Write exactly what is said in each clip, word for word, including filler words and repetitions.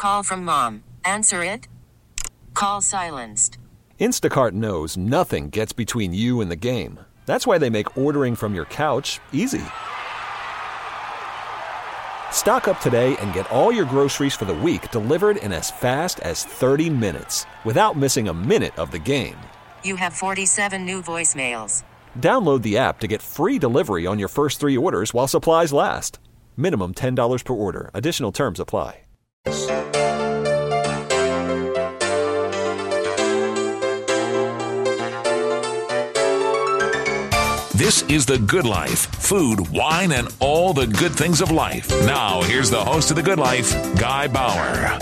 Call from mom. Answer it. Call silenced. Instacart knows nothing gets between you and the game. That's why they make ordering from your couch easy. Stock up today and get all your groceries for the week delivered in as fast as thirty minutes without missing a minute of the game. You have forty-seven new voicemails. Download the app to get free delivery on your first three orders while supplies last. Minimum ten dollars per order. Additional terms apply. This is The Good Life. Food, wine, and all the good things of life. Now, here's the host of The Good Life, Guy Bauer.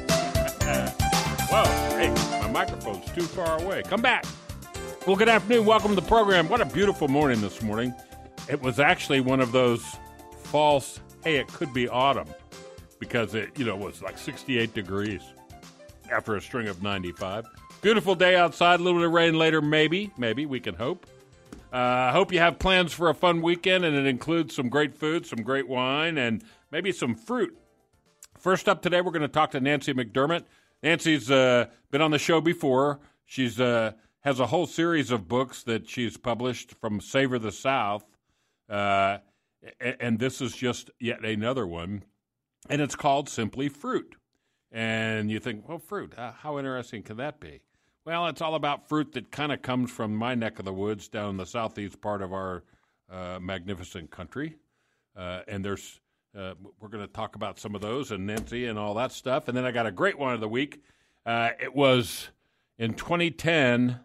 Whoa, hey, my microphone's too far away. Come back. Well, good afternoon. Welcome to the program. What a beautiful morning this morning. It was actually one of those false, hey, it could be autumn, because it, you know, was like sixty-eight degrees after a string of ninety-five. Beautiful day outside. A little bit of rain later, maybe. Maybe, we can hope. I uh, hope you have plans for a fun weekend, and it includes some great food, some great wine, and maybe some fruit. First up today, we're going to talk to Nancy McDermott. Nancy's uh, been on the show before. She's uh, has a whole series of books that she's published, from Savor the South, uh, and this is just yet another one, and it's called Simply Fruit. And you think, well, fruit, uh, how interesting can that be? Well, it's all about fruit that kind of comes from my neck of the woods down in the southeast part of our uh, magnificent country. Uh, and there's uh, we're going to talk about some of those and Nancy and all that stuff. And then I got a great one of the week. Uh, it was in twenty ten,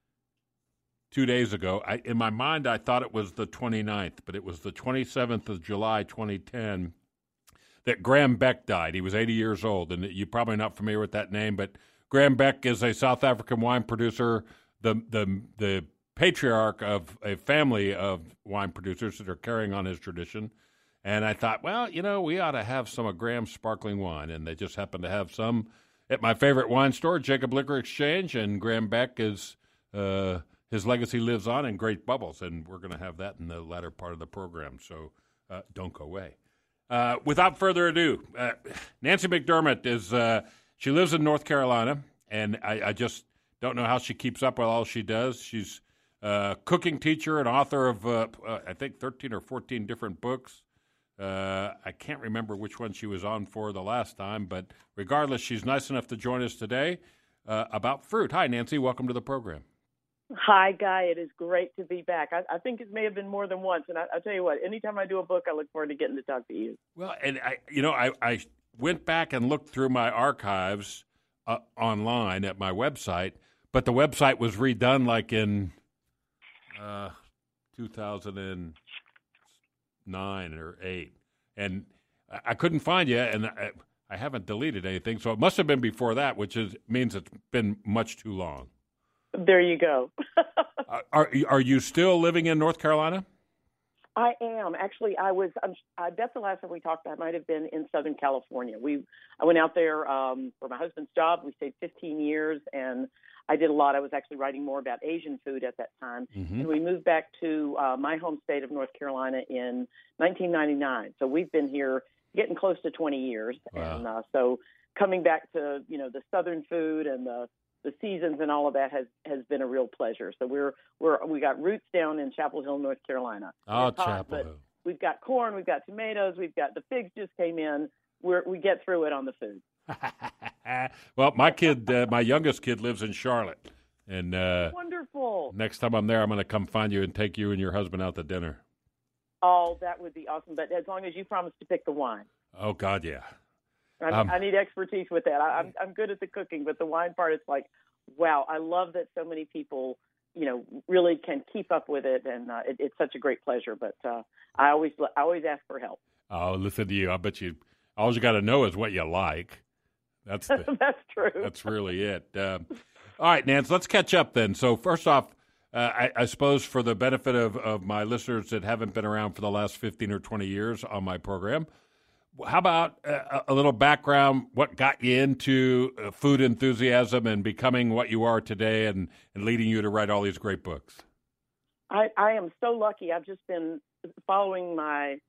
two days ago. I, in my mind, I thought it was the twenty-ninth, but it was the twenty-seventh of July, twenty ten, that Graham Beck died. He was eighty years old, and you're probably not familiar with that name, but Graham Beck is a South African wine producer, the the the patriarch of a family of wine producers that are carrying on his tradition. And I thought, well, you know, we ought to have some of Graham's sparkling wine. And they just happened to have some at my favorite wine store, Jacob Liquor Exchange. And Graham Beck is, uh, his legacy lives on in great bubbles. And we're going to have that in the latter part of the program. So uh, don't go away. Uh, without further ado, uh, Nancy McDermott is... Uh, She lives in North Carolina, and I, I just don't know how she keeps up with all she does. She's a cooking teacher and author of, uh, uh, I think, thirteen or fourteen different books. Uh, I can't remember which one she was on for the last time, but regardless, she's nice enough to join us today uh, about fruit. Hi, Nancy. Welcome to the program. Hi, Guy. It is great to be back. I, I think it may have been more than once, and I, I'll tell you what, anytime I do a book, I look forward to getting to talk to you. Well, and, I, you know, I... I went back and looked through my archives uh, online at my website, but the website was redone like in uh, two thousand nine or eight, and I couldn't find you, and I, I haven't deleted anything, so it must have been before that, which is means it's been much too long. There you go. are are you still living in North Carolina? I am. Actually, I was, I'm, I bet the last time we talked, I might have been in Southern California. We, I went out there um, for my husband's job. We stayed fifteen years, and I did a lot. I was actually writing more about Asian food at that time. Mm-hmm. And we moved back to uh, my home state of North Carolina in nineteen ninety-nine. So we've been here getting close to twenty years. Wow. And uh, so coming back to, you know, the Southern food and the the seasons and all of that has, has been a real pleasure. So we're we're we got roots down in Chapel Hill, North Carolina. Oh, Chapel Hill. We've got corn, we've got tomatoes, we've got the figs just came in. We're we get through it on the food. Well, my kid, uh, my youngest kid, lives in Charlotte, and uh, wonderful. Next time I'm there, I'm going to come find you and take you and your husband out to dinner. Oh, that would be awesome! But as long as you promise to pick the wine. Oh God, yeah. I, um, I need expertise with that. I, I'm I'm good at the cooking, but the wine part, it's like, wow, I love that so many people, you know, really can keep up with it, and uh, it, it's such a great pleasure. But uh, I always I always ask for help. Oh, listen to you. I bet you all you got to know is what you like. That's the, that's true. That's really it. Um, all right, Nance, let's catch up then. So first off, uh, I, I suppose for the benefit of, of my listeners that haven't been around for the last fifteen or twenty years on my program, how about a, a little background, what got you into uh, food enthusiasm and becoming what you are today and, and leading you to write all these great books? I, I am so lucky. I've just been following my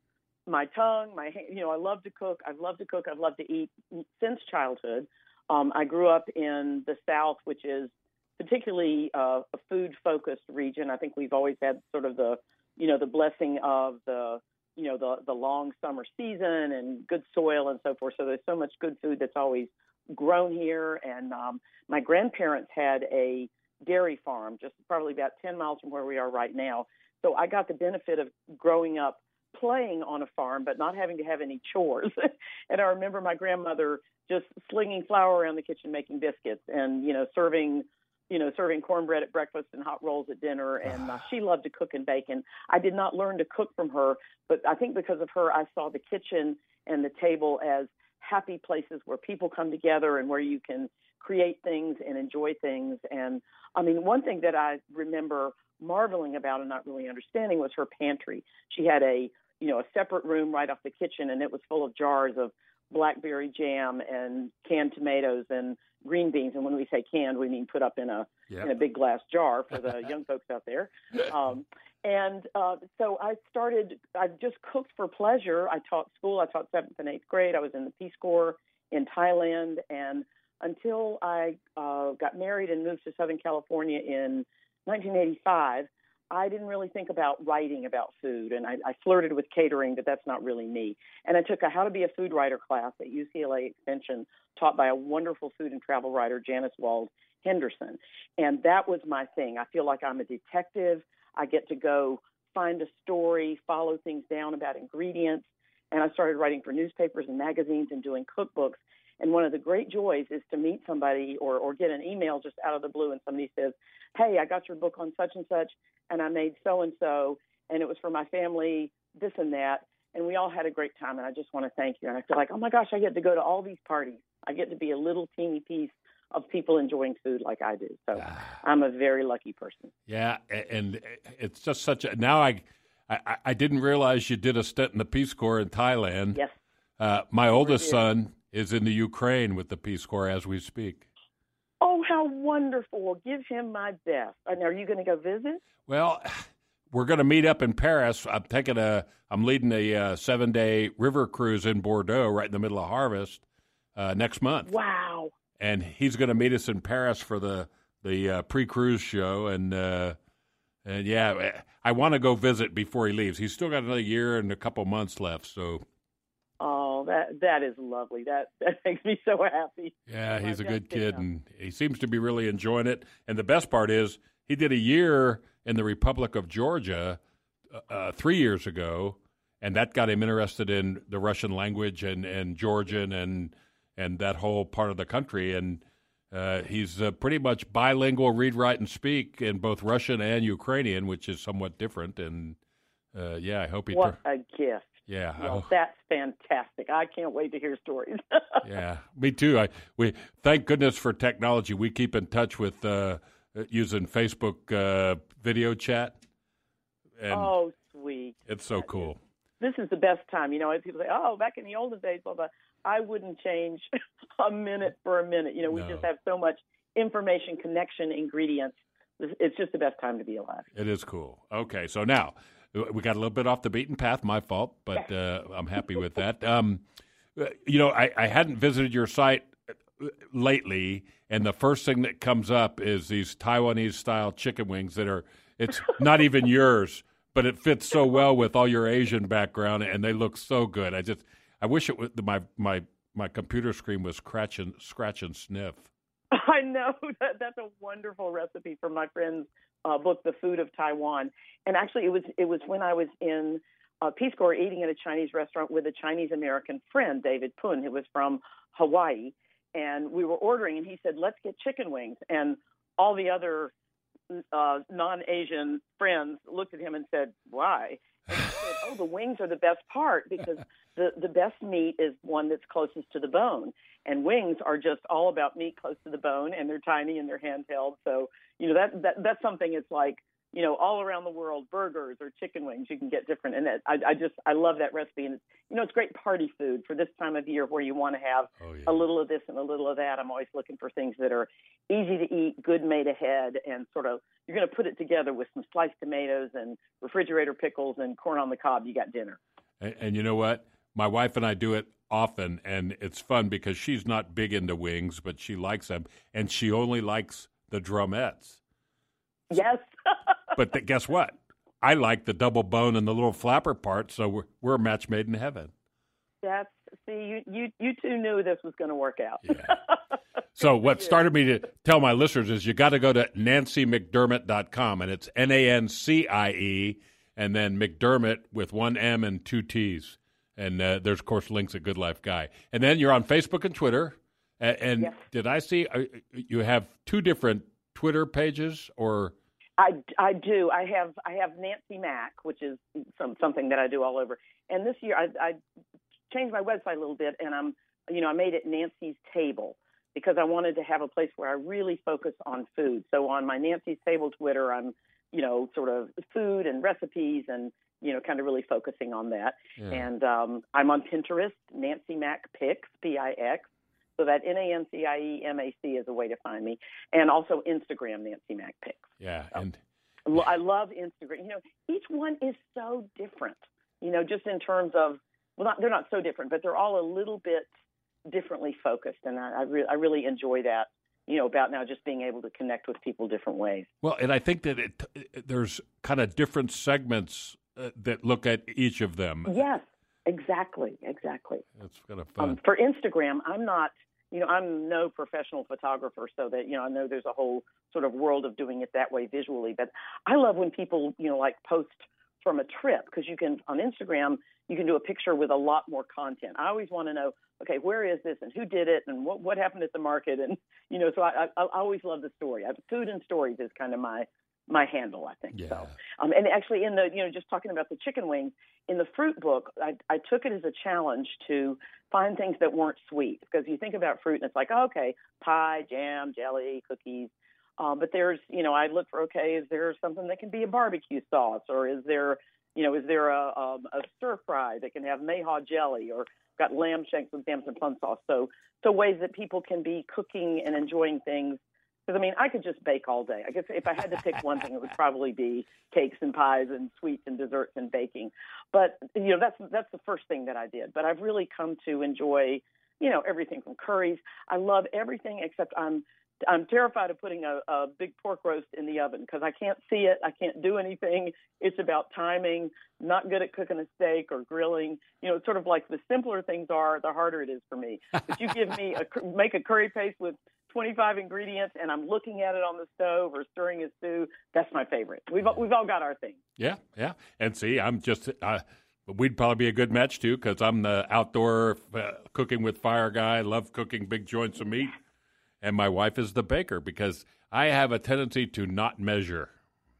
my tongue, my hand, you know, I love to cook. I've loved to cook. I've loved to eat since childhood. Um, I grew up in the South, which is particularly uh, a food-focused region. I think we've always had sort of the, you know, the blessing of the, you know, the the long summer season and good soil and so forth. So there's so much good food that's always grown here. And um, my grandparents had a dairy farm just probably about ten miles from where we are right now. So I got the benefit of growing up playing on a farm, but not having to have any chores. And I remember my grandmother just slinging flour around the kitchen, making biscuits and, you know, serving, you know, serving cornbread at breakfast and hot rolls at dinner. And uh, she loved to cook and bake. And I did not learn to cook from her, but I think because of her, I saw the kitchen and the table as happy places where people come together and where you can create things and enjoy things. And I mean, one thing that I remember marveling about and not really understanding was her pantry. She had a, you know, a separate room right off the kitchen, and it was full of jars of blackberry jam and canned tomatoes and green beans. And when we say canned, we mean put up in a yep. in a big glass jar for the young folks out there. Um, and uh, so I started, I just cooked for pleasure. I taught school. I taught seventh and eighth grade. I was in the Peace Corps in Thailand. And until I uh, got married and moved to Southern California in nineteen eighty-five, I didn't really think about writing about food, and I, I flirted with catering, but that's not really me. And I took a How to Be a Food Writer class at U C L A Extension, taught by a wonderful food and travel writer, Janice Wald Henderson. And that was my thing. I feel like I'm a detective. I get to go find a story, follow things down about ingredients. And I started writing for newspapers and magazines and doing cookbooks. And one of the great joys is to meet somebody or, or get an email just out of the blue and somebody says, hey, I got your book on such and such, and I made so-and-so, and it was for my family, this and that, and we all had a great time, and I just want to thank you. And I feel like, oh, my gosh, I get to go to all these parties. I get to be a little teeny piece of people enjoying food like I do. So I'm a very lucky person. Yeah, and it's just such a – now I, I I didn't realize you did a stint in the Peace Corps in Thailand. Yes. Uh, my oldest son is in the Ukraine with the Peace Corps as we speak. Oh, how wonderful. Give him my best. And are you going to go visit? Well, we're going to meet up in Paris. I'm taking a, I'm leading a uh, seven-day river cruise in Bordeaux right in the middle of harvest uh, next month. Wow. And he's going to meet us in Paris for the, the uh, pre-cruise show. And, uh, and yeah, I want to go visit before he leaves. He's still got another year and a couple months left, so... Oh, that that is lovely. That that makes me so happy. Yeah, he's a good kid, and he seems to be really enjoying it. And the best part is he did a year in the Republic of Georgia uh, three years ago, and that got him interested in the Russian language and, and Georgian and and that whole part of the country. And uh, he's uh, pretty much bilingual, read, write, and speak in both Russian and Ukrainian, which is somewhat different. And, uh, yeah, I hope he... What a gift. Yeah, well, that's fantastic. I can't wait to hear stories. Yeah, me too. I we thank goodness for technology. We keep in touch with uh, using Facebook uh, video chat. And oh, sweet! It's so that cool. Is, this is the best time. You know, as people say, "Oh, back in the olden days," blah blah. I wouldn't change a minute for a minute. You know, we no. just have so much information, connection, ingredients. It's just the best time to be alive. It is cool. Okay, so now. We got a little bit off the beaten path, my fault, but uh, I'm happy with that. Um, you know, I, I hadn't visited your site lately, and the first thing that comes up is these Taiwanese-style chicken wings that are, it's not even yours, but it fits so well with all your Asian background, and they look so good. I just, I wish it was, my my my computer screen was scratch and, scratch and sniff. I know. That, that's a wonderful recipe from my friend's uh, book, The Food of Taiwan. And actually, it was it was when I was in uh, Peace Corps eating at a Chinese restaurant with a Chinese-American friend, David Poon, who was from Hawaii. And we were ordering, and he said, let's get chicken wings. And all the other uh, non-Asian friends looked at him and said, why? And he said, oh, the wings are the best part because the, the best meat is one that's closest to the bone. And wings are just all about meat close to the bone, and they're tiny and they're handheld. So, you know, that, that that's something it's like, you know, all around the world, burgers or chicken wings, you can get different. And that, I, I just, I love that recipe. And, it's, you know, it's great party food for this time of year where you want to have oh, yeah. a little of this and a little of that. I'm always looking for things that are easy to eat, good made ahead, and sort of, you're going to put it together with some sliced tomatoes and refrigerator pickles and corn on the cob. You got dinner. And, and you know what? My wife and I do it often, and it's fun because she's not big into wings, but she likes them, and she only likes the drumettes. Yes. But th- guess what? I like the double bone and the little flapper part, so we're, we're a match made in heaven. That's see, you you you two knew this was going to work out. Yeah. So what started me to tell my listeners is you got to go to nancy mcdermott dot com, and it's N A N C I E, and then McDermott with one M and two T's. And uh, there's, of course, links at Good Life Guy. And then you're on Facebook and Twitter. And, and yes. Did I see uh, you have two different Twitter pages? Or I, I do. I have I have Nancy Mac, which is some, something that I do all over. And this year I, I changed my website a little bit, and I'm you know I made it Nancy's Table because I wanted to have a place where I really focus on food. So on my Nancy's Table Twitter, I'm you know sort of food and recipes and you know, kind of really focusing on that. Yeah. And um, I'm on Pinterest, Nancy Mac Pix, P I X. So that N A N C I E M A C is a way to find me. And also Instagram, Nancy Mac Pix. Yeah. So, and I love Instagram. You know, each one is so different, you know, just in terms of, well, not, they're not so different, but they're all a little bit differently focused. And I, I, re- I really enjoy that. You know, about now just being able to connect with people different ways. Well, and I think that it, it, there's kind of different segments uh, that look at each of them. Yes, exactly, exactly. That's kind of fun. Um, for Instagram, I'm not, you know, I'm no professional photographer, so that, you know, I know there's a whole sort of world of doing it that way visually. But I love when people, you know, like post from a trip, because you can, on Instagram, you can do a picture with a lot more content. I always want to know, okay, where is this and who did it and what, what happened at the market? And, you know, so I, I, I always love the story. I, food and stories is kind of my, my handle, I think. Yeah. So, um, and actually in the, you know, just talking about the chicken wings, in the fruit book, I, I took it as a challenge to find things that weren't sweet, because you think about fruit and it's like, oh, okay, pie, jam, jelly, cookies. Uh, but there's, you know, I look for, okay, is there something that can be a barbecue sauce, or is there, you know, is there a, a, a stir fry that can have mayhaw jelly, or got lamb shanks with Damson plum sauce? So, so ways that people can be cooking and enjoying things. Because I mean, I could just bake all day. I guess if I had to pick one thing, it would probably be cakes and pies and sweets and desserts and baking. But you know, that's that's the first thing that I did. But I've really come to enjoy, you know, everything from curries. I love everything except I'm. I'm terrified of putting a, a big pork roast in the oven because I can't see it. I can't do anything. It's about timing. Not good at cooking a steak or grilling. You know, it's sort of like the simpler things are, the harder it is for me. But you give me a make a curry paste with twenty-five ingredients, and I'm looking at it on the stove or stirring a stew. That's my favorite. We've we've all got our thing. Yeah, yeah. And see, I'm just. Uh, we'd probably be a good match too, because I'm the outdoor uh, cooking with fire guy. I love cooking big joints of meat. And my wife is the baker, because I have a tendency to not measure.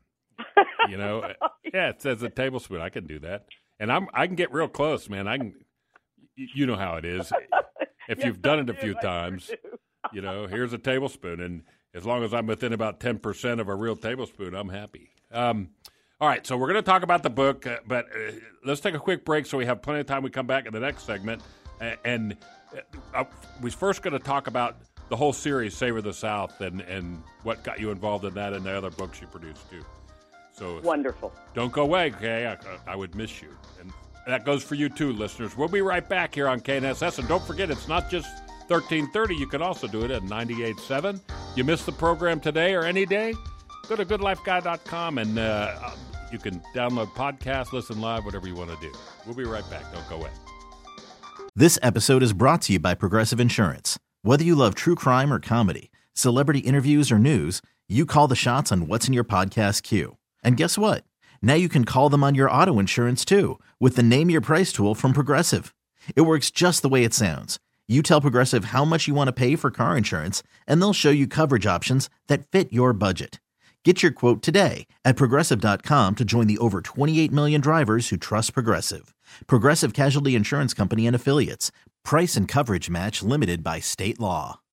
You know, yeah, it says a tablespoon. I can do that, and I'm I can get real close, man. I can, you know how it is. If yes, you've done it a do. few I times, you know, here's a tablespoon, and as long as I'm within about ten percent of a real tablespoon, I'm happy. Um, all right, so we're going to talk about the book, uh, but uh, let's take a quick break so we have plenty of time. We come back in the next segment, uh, and uh, we're first going to talk about the whole series, Savor the South, and, and what got you involved in that and the other books you produced, too. So wonderful. Don't go away, okay? I, I would miss you. And that goes for you, too, listeners. We'll be right back here on K N S S. And don't forget, it's not just thirteen thirty. You can also do it at ninety-eight point seven. You missed the program today or any day? Go to good life guy dot com, and uh, you can download podcasts, listen live, whatever you want to do. We'll be right back. Don't go away. This episode is brought to you by Progressive Insurance. Whether you love true crime or comedy, celebrity interviews or news, you call the shots on what's in your podcast queue. And guess what? Now you can call them on your auto insurance too, with the Name Your Price tool from Progressive. It works just the way it sounds. You tell Progressive how much you want to pay for car insurance, and they'll show you coverage options that fit your budget. Get your quote today at Progressive dot com to join the over twenty-eight million drivers who trust Progressive. Progressive Casualty Insurance Company and Affiliates. Price and coverage match limited by state law.